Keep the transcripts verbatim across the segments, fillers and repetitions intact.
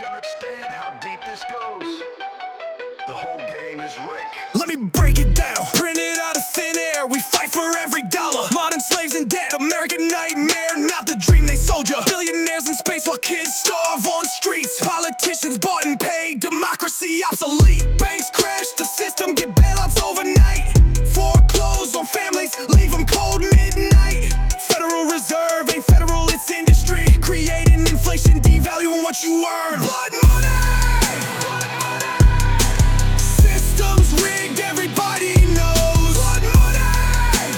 understand how deep this goes. The whole game is rigged. Let me break it down. Printed out of thin air, we fight for every dollar. Modern slaves in debt, American nightmare, not the dream they sold ya. Billionaires in space while kids starve on streets. Politicians bought and paid, democracy obsolete. Banks crash, the system get bailouts overnight. Foreclose on families, leave them cold midnight. Federal Reserve ain't federal, it's industry. Creating inflation, devaluing what you earn. Blood money! Systems rigged, everybody knows. Blood money!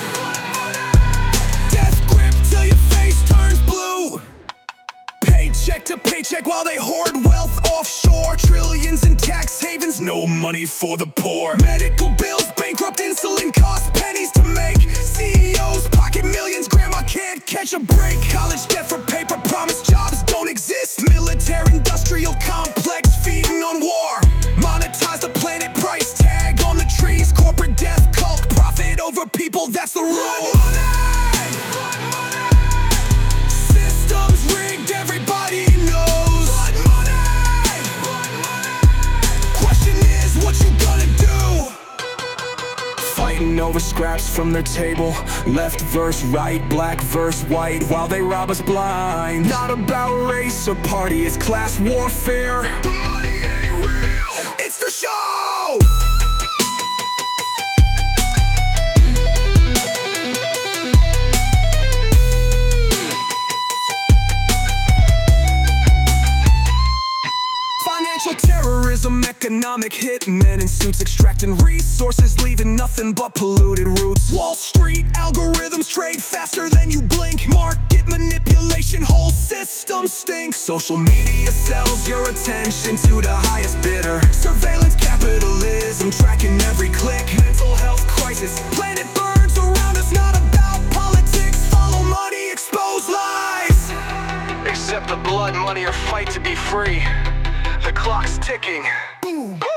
Death grip till your face turns blue. Paycheck to paycheck while they hoard wealth offshore. Trillions in tax havens, no money for the poor. Medical bills bankrupt, insulin costs pennies to make. C E Os pocket millions, grandma can't catch a break. College debt for paper, promise jobs don't exist. Military industrial complex feeding on war. Monetize the planet, price tag on the trees. Corporate death cult, profit over people, that's the rule. Systems rigged, everybody knows. Blood money. Question is, what you gonna do? Fighting over scraps from their table. Left verse right, black verse white, while they rob us blind. Not about race or party, it's class warfare. The money ain't real, it's the show! Financial terrorism, economic hitmen in suits extracting resources, leaving nothing but polluted roots. Wall Street algorithms trade faster than you blink. Market manipulation, whole system stinks. Social media sells your attention to the highest bidder. Surveillance capitalism, tracking every click. Mental health crisis, planet burns around us. Not about politics, follow money, expose lies. Accept the blood money or fight to be free. The clock's ticking. Boom.